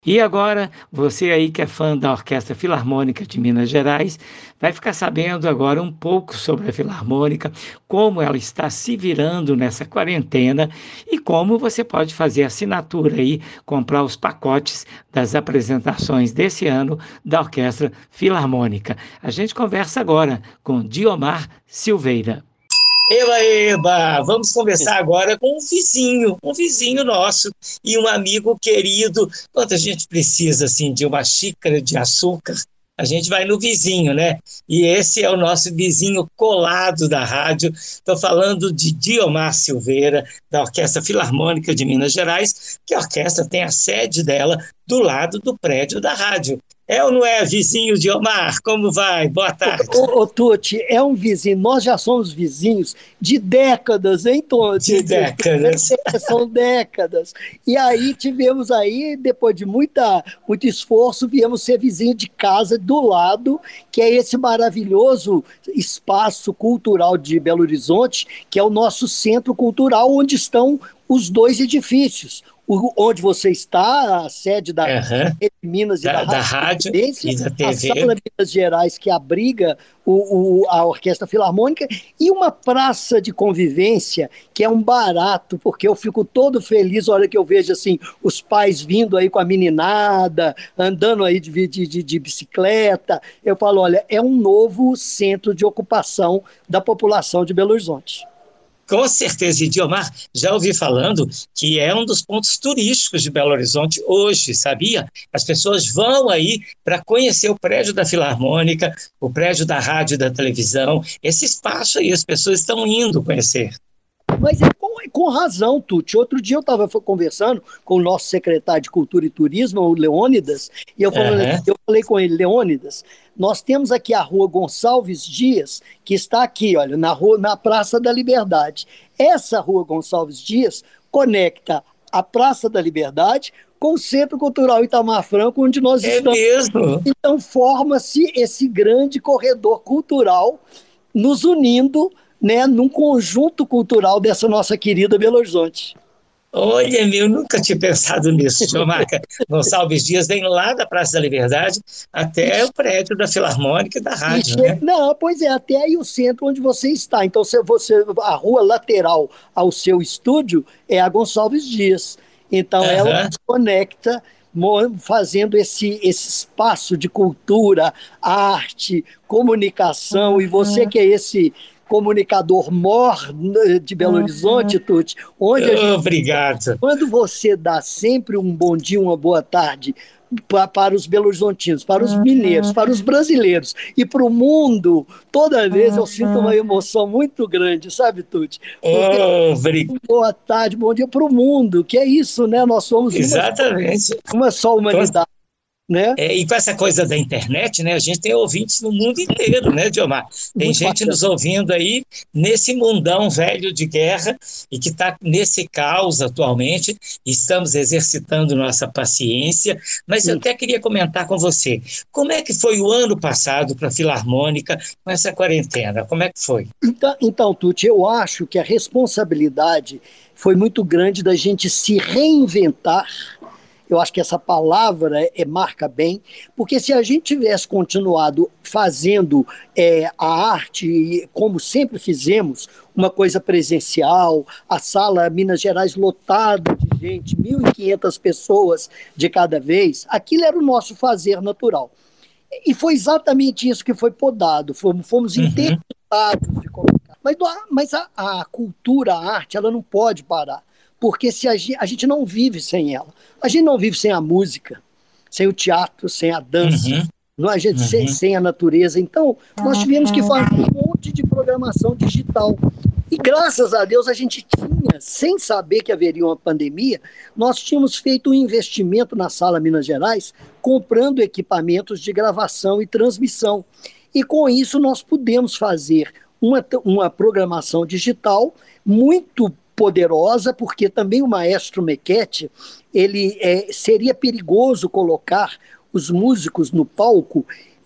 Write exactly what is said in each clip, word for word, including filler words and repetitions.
E agora, você aí que é fã da Orquestra Filarmônica de Minas Gerais, vai ficar sabendo agora um pouco sobre a Filarmônica, como ela está se virando nessa quarentena e como você pode fazer assinatura aí, comprar os pacotes das apresentações desse ano da Orquestra Filarmônica. A gente conversa agora com Diomar Silveira. Eba, eba! Vamos conversar agora com um vizinho, um vizinho nosso e um amigo querido. Quando a gente precisa assim de uma xícara de açúcar, a gente vai no vizinho, né? E esse é o nosso vizinho colado da rádio. Estou falando de Diomar Silveira, da Orquestra Filarmônica de Minas Gerais, que a orquestra tem a sede dela do lado do prédio da rádio. É ou não é, vizinho Diomar? Como vai? Boa tarde. Ô, ô, Tuti, é um vizinho, nós já somos vizinhos de décadas, hein, De Tuti? décadas. São décadas. E aí tivemos aí, depois de muita, muito esforço, viemos ser vizinho de casa do lado, que é esse maravilhoso espaço cultural de Belo Horizonte, que é o nosso centro cultural, onde estão os dois edifícios. O, onde você está, a sede da Uhum. Minas e Da, da, da rádio e da a T V. Sala Minas Gerais, que abriga o, o, a Orquestra Filarmônica, e uma praça de convivência, que é um barato, porque eu fico todo feliz na hora que eu vejo assim, os pais vindo aí com a meninada, andando aí de, de, de, de bicicleta. Eu falo, olha, é um novo centro de ocupação da população de Belo Horizonte. Com certeza, e Diomar, já ouvi falando que é um dos pontos turísticos de Belo Horizonte hoje, sabia? As pessoas vão aí para conhecer o prédio da Filarmônica, o prédio da rádio e da televisão, esse espaço aí, as pessoas estão indo conhecer. Mas é com, com razão, Tuti. Outro dia eu estava conversando com o nosso secretário de Cultura e Turismo, o Leônidas, e eu, falando, Uhum. eu falei com ele, Leônidas, nós temos aqui a rua Gonçalves Dias, que está aqui, olha, na, rua, na Praça da Liberdade. Essa rua Gonçalves Dias conecta a Praça da Liberdade com o Centro Cultural Itamar Franco, onde nós É estamos. mesmo? Então forma-se esse grande corredor cultural nos unindo, né, num conjunto cultural dessa nossa querida Belo Horizonte. Olha, meu, nunca tinha pensado nisso, Diomar. Gonçalves Dias vem lá da Praça da Liberdade até o prédio da Filarmônica e da E rádio, chega, né? não, pois é, até aí o centro onde você está. Então, se você, a rua lateral ao seu estúdio é a Gonçalves Dias. Então, ela Uhum. nos conecta fazendo esse, esse espaço de cultura, arte, comunicação, uhum. E você que é esse comunicador mor de Belo Horizonte, Tuti, onde a gente, obrigado. quando você dá sempre um bom dia, uma boa tarde para, para os belo-horizontinos, para os mineiros, para os brasileiros e para o mundo, toda vez eu sinto uma emoção muito grande, sabe, Tuti? Oh, obrigado. Boa tarde, bom dia para o mundo, que é isso, né? Nós somos Exatamente. Uma, uma só humanidade. Né? É, e com essa coisa da internet, né, a gente tem ouvintes no mundo inteiro, né, Diomar? Tem Muito gente bacana. nos ouvindo aí nesse mundão velho de guerra e que está nesse caos atualmente. Estamos exercitando nossa paciência, mas eu até queria comentar com você. Como é que foi o ano passado para a Filarmônica com essa quarentena? Como é que foi? Então, então, Tuti, eu acho que a responsabilidade foi muito grande da gente se reinventar. Eu acho que essa palavra é, marca bem, porque se a gente tivesse continuado fazendo é, a arte, como sempre fizemos, uma coisa presencial, a sala Minas Gerais lotada de gente, mil e quinhentas pessoas de cada vez, aquilo era o nosso fazer natural. E foi exatamente isso que foi podado, fomos, fomos uhum. interpretados de colocar. Mas, mas a, a cultura, a arte, ela não pode parar. Porque se a, gente, a gente não vive sem ela. A gente não vive sem a música, sem o teatro, sem a dança, uhum. não, a gente, uhum. sem, sem a natureza. Então, nós tivemos que fazer um monte de programação digital. E graças a Deus a gente tinha, sem saber que haveria uma pandemia, nós tínhamos feito um investimento na Sala Minas Gerais, comprando equipamentos de gravação e transmissão. E com isso nós pudemos fazer uma, uma programação digital muito poderosa, porque também o maestro Mequete, ele é, seria perigoso colocar os músicos no palco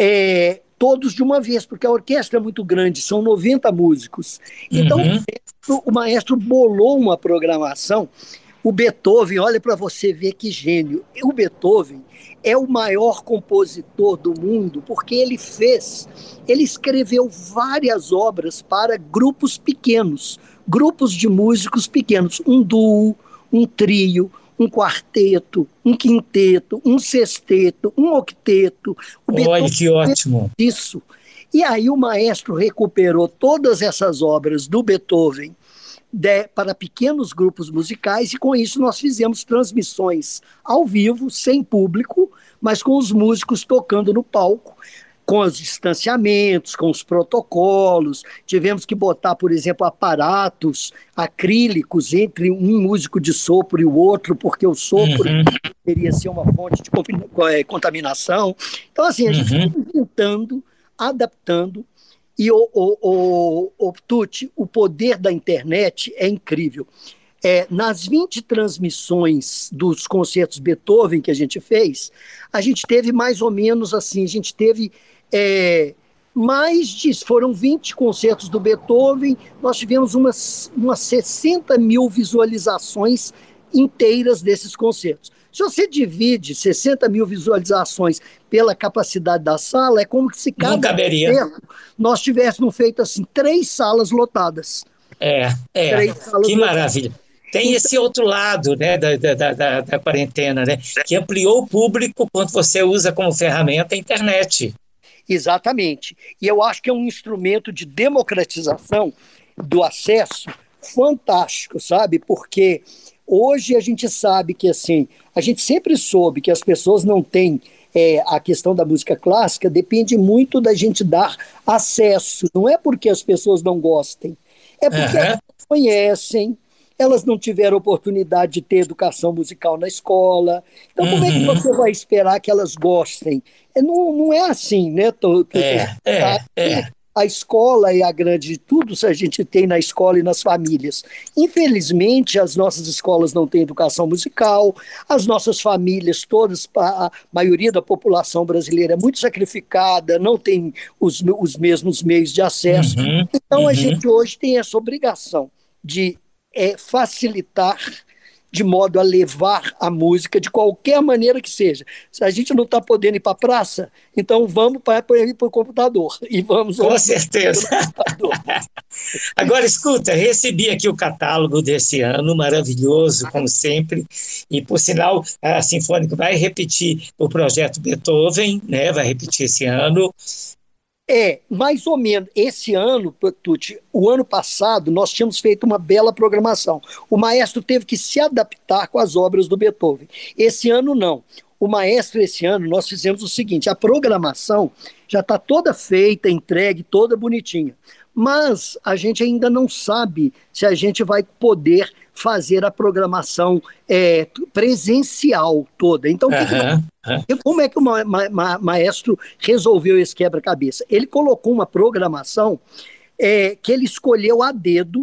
é, todos de uma vez, porque a orquestra é muito grande, são noventa músicos. Então, uhum. o, maestro, o maestro bolou uma programação O Beethoven, olha para você ver que gênio. O Beethoven é o maior compositor do mundo porque ele fez, ele escreveu várias obras para grupos pequenos, grupos de músicos pequenos, um duo, um trio, um quarteto, um quinteto, um sexteto, um octeto. O Olha, Beethoven que ótimo! Fez isso. E aí o maestro recuperou todas essas obras do Beethoven De, para pequenos grupos musicais, e com isso nós fizemos transmissões ao vivo, sem público, mas com os músicos tocando no palco, com os distanciamentos, com os protocolos. Tivemos que botar, por exemplo, aparatos acrílicos entre um músico de sopro e o outro, porque o sopro uhum. poderia ser uma fonte de contaminação. Então, assim, a gente uhum. foi inventando, adaptando. E, o, o, o, o Tucci, o poder da internet é incrível. É, nas vinte transmissões dos concertos Beethoven que a gente fez, a gente teve mais ou menos assim, a gente teve é, mais de, foram vinte concertos do Beethoven, nós tivemos umas, umas sessenta mil visualizações inteiras desses concertos. Se você divide sessenta mil visualizações pela capacidade da sala, é como se cada concerto nós tivéssemos feito assim, três salas lotadas. É, é. Três salas que lotadas. Maravilha. Tem esse outro lado, né, da, da, da, da quarentena, né, que ampliou o público quando você usa como ferramenta a internet. Exatamente. E eu acho que é um instrumento de democratização do acesso fantástico, sabe? Porque hoje a gente sabe que, assim, a gente sempre soube que as pessoas não têm é, a questão da música clássica, depende muito da gente dar acesso. Não é porque as pessoas não gostem, é porque uhum. elas conhecem, elas não tiveram oportunidade de ter educação musical na escola. Então, uhum. como é que você vai esperar que elas gostem? É, não, não é assim, né? Tô, tô, é, é, é. A escola é a grande de tudo, se a gente tem na escola e nas famílias. Infelizmente, as nossas escolas não têm educação musical, as nossas famílias todas, a maioria da população brasileira é muito sacrificada, não tem os, os mesmos meios de acesso. Uhum, então, uhum. a gente hoje tem essa obrigação de é, facilitar de modo a levar a música de qualquer maneira que seja. Se a gente não está podendo ir para a praça, então vamos para ir para o computador. E vamos Com certeza. Agora, escuta, recebi aqui o catálogo desse ano, maravilhoso, como sempre, e, por sinal, a Sinfônica vai repetir o projeto Beethoven, né? Vai repetir esse ano. É, mais ou menos. Esse ano, Tucci, o ano passado, nós tínhamos feito uma bela programação. O maestro teve que se adaptar com as obras do Beethoven. Esse ano, não. O maestro, esse ano, nós fizemos o seguinte, a programação já está toda feita, entregue, toda bonitinha. Mas a gente ainda não sabe se a gente vai poder fazer a programação é, presencial toda. Então, uhum. que que, como é que o ma ma maestro resolveu esse quebra-cabeça? Ele colocou uma programação é, que ele escolheu a dedo,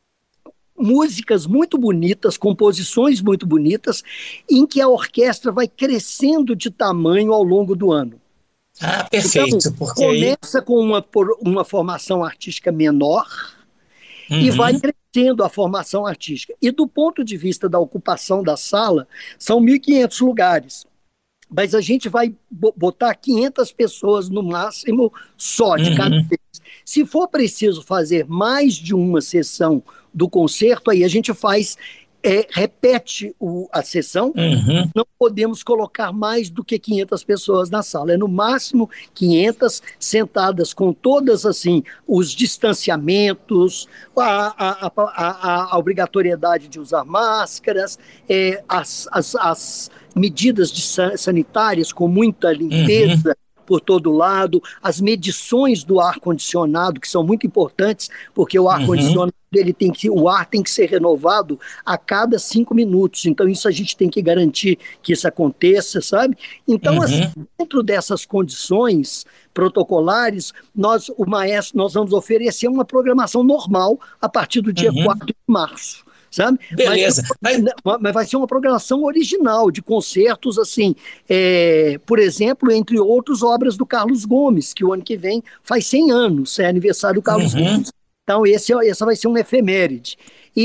músicas muito bonitas, composições muito bonitas, em que a orquestra vai crescendo de tamanho ao longo do ano. Ah, perfeito. Então, porque começa aí... com uma, uma formação artística menor uhum. e vai crescendo a formação artística. E do ponto de vista da ocupação da sala, são mil e quinhentos lugares. Mas a gente vai botar quinhentas pessoas no máximo só de uhum. cada vez. Se for preciso fazer mais de uma sessão do concerto, aí a gente faz... É, repete o, a sessão, uhum. não podemos colocar mais do que quinhentas pessoas na sala, é no máximo quinhentas sentadas com todas assim os distanciamentos, a, a, a, a obrigatoriedade de usar máscaras, é, as, as, as medidas de sanitárias com muita limpeza, uhum. por todo lado, as medições do ar-condicionado, que são muito importantes, porque o ar-condicionado, uhum. ele tem que, o ar tem que ser renovado a cada cinco minutos, então isso a gente tem que garantir que isso aconteça, sabe? Então, uhum. assim, dentro dessas condições protocolares, nós, o maestro, nós vamos oferecer uma programação normal a partir do dia uhum. quatro de março. Sabe? Beleza. Mas, mas... mas vai ser uma programação original, de concertos, assim, é, por exemplo, entre outros, obras do Carlos Gomes, que o ano que vem faz cem anos, é aniversário do Carlos uhum. Gomes. Então, esse, é- essa vai ser um efeméride.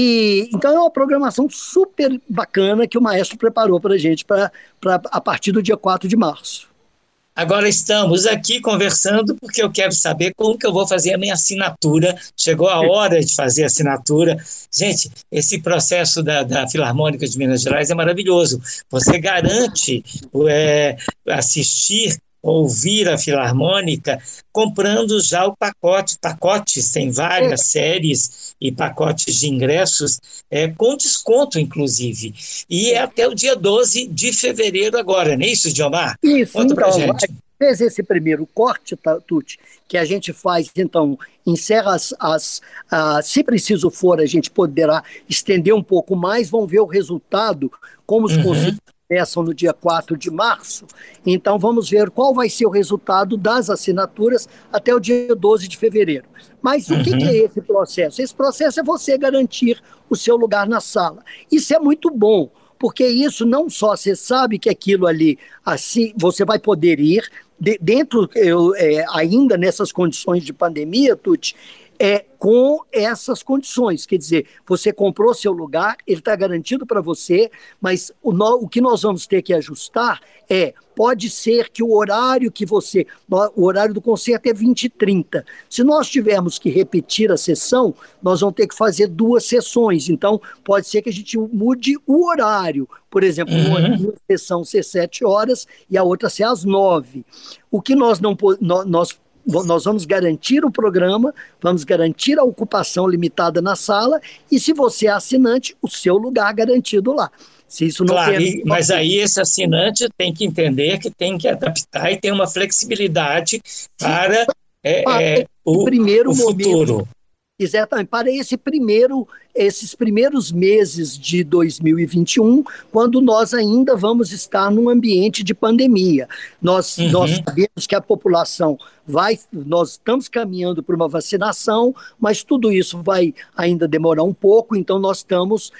E, então, é uma programação super bacana que o maestro preparou para a gente pra, pra, a partir do dia quatro de março. Agora estamos aqui conversando porque eu quero saber como que eu vou fazer a minha assinatura. Chegou a hora de fazer a assinatura. Gente, esse processo da, da Filarmônica de Minas Gerais é maravilhoso. Você garante é, assistir, ouvir a Filarmônica comprando já o pacote. Pacotes, tem várias séries e pacotes de ingressos é, com desconto, inclusive. E é até o dia doze de fevereiro agora, não é isso, Diomar? Isso, Conta pra então, gente. fez esse primeiro corte, tá, Tuti, que a gente faz, então, encerra as, as ah, se preciso for, a gente poderá estender um pouco mais, vão ver o resultado, como os Uhum, conceitos começam no dia quatro de março, então vamos ver qual vai ser o resultado das assinaturas até o dia doze de fevereiro. Mas o que, que é uhum, esse processo? Esse processo é você garantir o seu lugar na sala. Isso é muito bom, porque isso não só você sabe que aquilo ali, assim, você vai poder ir, de, dentro, eu, é, ainda nessas condições de pandemia, Tuti, é, com essas condições. Quer dizer, você comprou seu lugar, ele está garantido para você, mas o, no, o que nós vamos ter que ajustar é, pode ser que o horário que você, o horário do concerto é vinte e trinta. Se nós tivermos que repetir a sessão, nós vamos ter que fazer duas sessões. Então, pode ser que a gente mude o horário. Por exemplo, uma, uhum. uma sessão ser sete horas e a outra ser às nove. O que nós não nós nós vamos garantir o programa, vamos garantir a ocupação limitada na sala e, se você é assinante, o seu lugar garantido lá. Se isso não Claro, tem... e- mas aí esse assinante tem que entender que tem que adaptar e ter uma flexibilidade para Para é, é, esse o, primeiro o momento, futuro. exatamente, para esse primeiro, esses primeiros meses de dois mil e vinte e um, quando nós ainda vamos estar num ambiente de pandemia. Nós, nós Uhum, sabemos que a população vai, nós estamos caminhando para uma vacinação, mas tudo isso vai ainda demorar um pouco, então nós estamos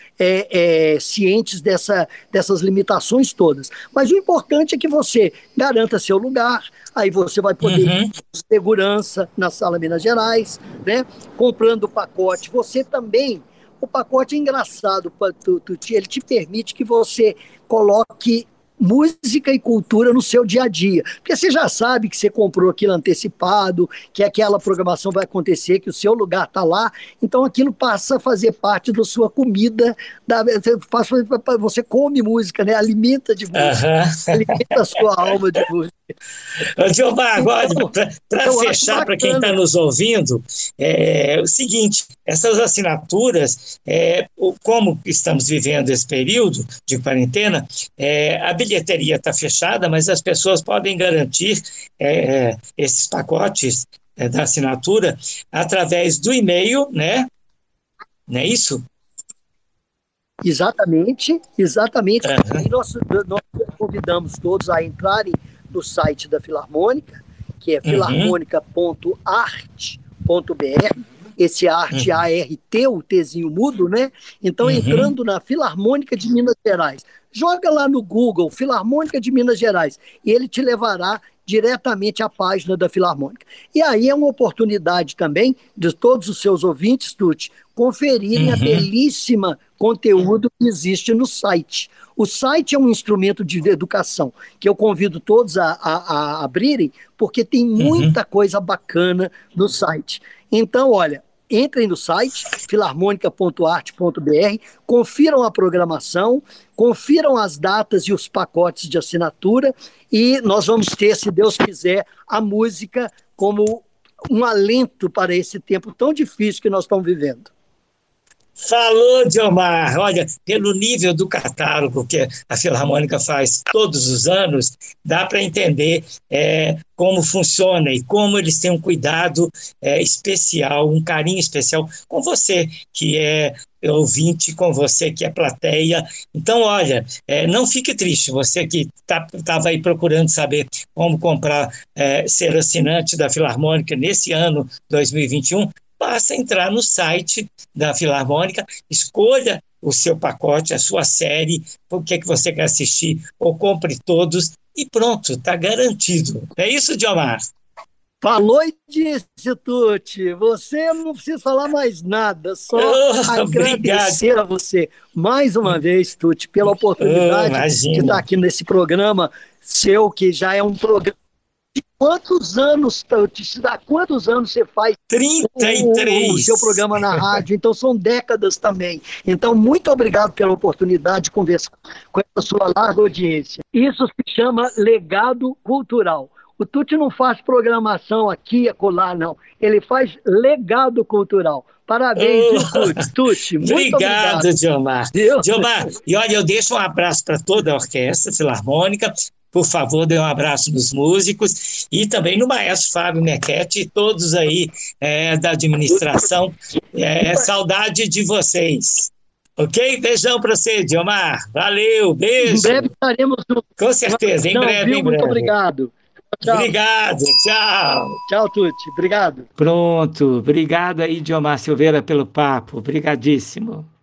é, é, cientes dessa, dessas limitações todas. Mas o importante é que você garanta seu lugar, aí você vai poder ir uhum. com segurança na Sala Minas Gerais, né? Comprando o pacote, você também, o pacote é engraçado, ele te permite que você coloque música e cultura no seu dia a dia, porque você já sabe que você comprou aquilo antecipado, que aquela programação vai acontecer, que o seu lugar está lá, então aquilo passa a fazer parte da sua comida, da, você come música, né? Alimenta de música, Aham. alimenta a sua alma de música. Ô, Gilmar, agora, Então, para eu acho fechar, para quem está bacana. nos ouvindo, é o seguinte: essas assinaturas, é, o- como estamos vivendo esse período de quarentena, é, a bilheteria está fechada, mas as pessoas podem garantir é, esses pacotes é, da assinatura através do e-mail, né? Não é isso? Exatamente, exatamente. Aham, E nós, nós convidamos todos a entrarem no site da Filarmônica, que é uhum, filarmônica ponto art ponto br. Esse arte, uhum, A R T, o Tzinho mudo, né? Então, uhum, entrando na Filarmônica de Minas Gerais, joga lá no Google, Filarmônica de Minas Gerais, e ele te levará diretamente à página da Filarmônica. E aí é uma oportunidade também de todos os seus ouvintes, Tuti, conferirem a uhum, belíssima conteúdo que existe no site. O site é um instrumento de educação que eu convido todos a, a, a abrirem, porque tem uhum. muita coisa bacana no site. Então, olha, entrem no site filarmônica ponto art ponto br, confiram a programação, confiram as datas e os pacotes de assinatura, e nós vamos ter, se Deus quiser, a música como um alento para esse tempo tão difícil que nós estamos vivendo. Falou, Diomar. Olha, pelo nível do catálogo que a Filarmônica faz todos os anos, dá para entender é, como funciona e como eles têm um cuidado é, especial, um carinho especial com você, que é ouvinte, com você que é plateia. Então, olha, é, não fique triste, você que estava tá, aí procurando saber como comprar, é, ser assinante da Filarmônica nesse ano dois mil e vinte e um, basta entrar no site da Filarmônica, escolha o seu pacote, a sua série, o que é que você quer assistir, ou compre todos e pronto, está garantido. É isso, Diomar? Falou e disse, Tuti. Você não precisa falar mais nada, só Oh, agradecer obrigado. a você mais uma vez, Tuti, pela Oh, oportunidade de imagina. estar aqui nesse programa seu, que já é um programa. Quantos anos, Tuti? Há quantos anos você faz trinta e o, o, o seu três. programa na rádio? Então, são décadas também. Então, muito obrigado pela oportunidade de conversar com essa sua larga audiência. Isso se chama legado cultural. O Tuti não faz programação aqui e acolá, não. Ele faz legado cultural. Parabéns, Oh, viu, Tuti? Tuti, muito obrigado. obrigado, Diomar. Viu? Diomar, e olha, eu deixo um abraço para toda a Orquestra Filarmônica. Por favor, dê um abraço nos músicos e também no maestro Fábio Mequete e todos aí é, da administração. É, saudade de vocês. Ok? Beijão para você, Diomar. Valeu, beijo. Em breve estaremos juntos. Com certeza, em Não, breve, viu? em Muito breve. obrigado. Tchau. Obrigado, tchau. Tchau, Tuti. Obrigado. Pronto. Obrigado aí, Diomar Silveira, pelo papo. Obrigadíssimo.